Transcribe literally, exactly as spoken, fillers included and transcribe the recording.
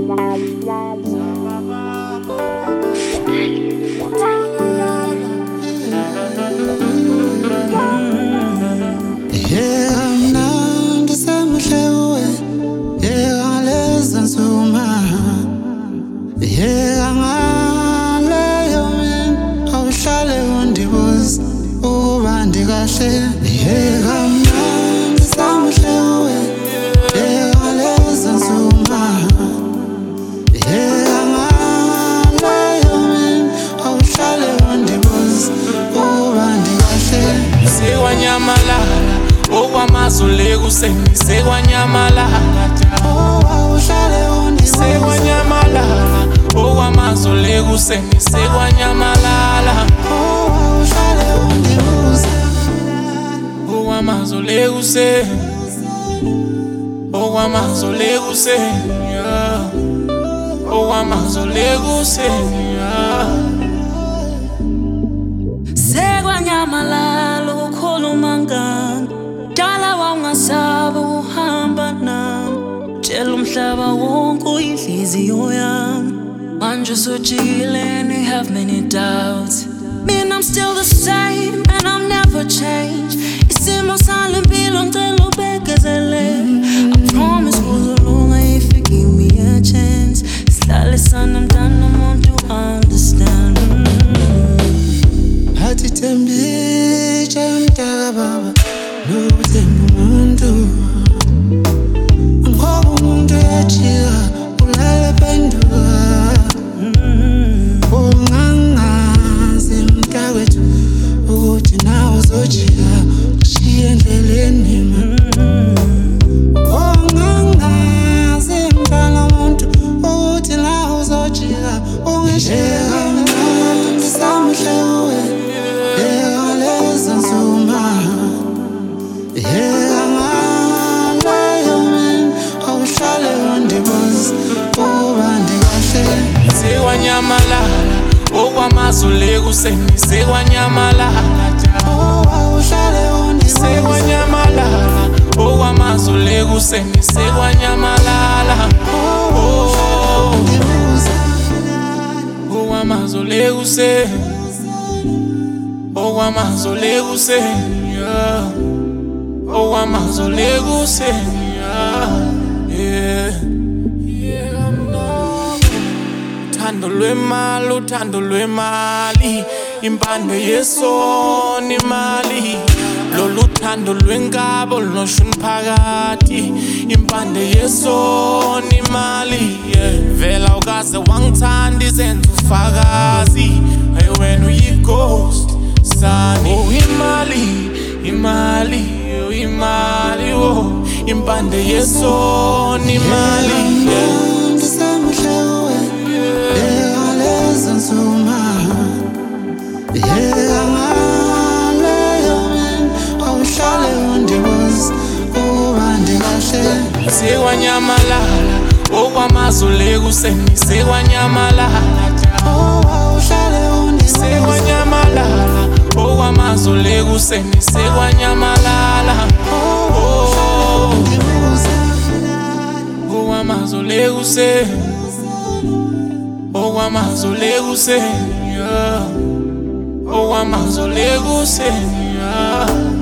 Sekwanyamalala, okwamazole kuseni sekwanyamalala. Sekwanyamalala, okwamazole kuseni sekwanyamalala. Okwamazole kuseni, okwamazole kuseni, okwamazole kuseni. Sekwanyamalala ukukhuluma ngami, dala wangasaba uhamba nami, tshela umhlaba wonke uyinhliziyo yami. Manje usujikile and you have many doubts. Man, I'm still the same and I'll never change. Isimo sale mpilo ngicela ubekezele. I promise kuzolunga if you give me a chance. Sihlale sana mntana umuntu understand. Hathi tembije mntaka baba nokuthemba umuntu. Ngoba umuntu ejika ulala penduka. Ungangazi mntakwethu ukuthi nawe uzojika ushiye endleleni. Ungangazi mntana umuntu ukuthi nawe uzojika ungisheka mnandi samhlewe. Sekwanyamalala, okwamazole kuseni sekwanyamalala. Sekwanyamalala, okwamazole kuseni sekwanyamalala. Okwamazole kuseni, okwamazole kuseni, okwamazole kuseni. Uthando lwemali, uthando lwemali, impande yesona imali. Lolu thando lwenkabo lunoshuna phakathi, impande yesona imali. Vela ukaze wangithanda izenzo ufakazi, hey wena uyi-ghost sani. Oh imali, imali, oh imali, oh impande yesona imali. Sekwanyamalala, okwamazole kuseni sekwanyamalala. Sekwanyamalala, okwamazole kuseni sekwanyamalala. Okwamazole kuseni, okwamazole kuseni, okwamazole kuseni.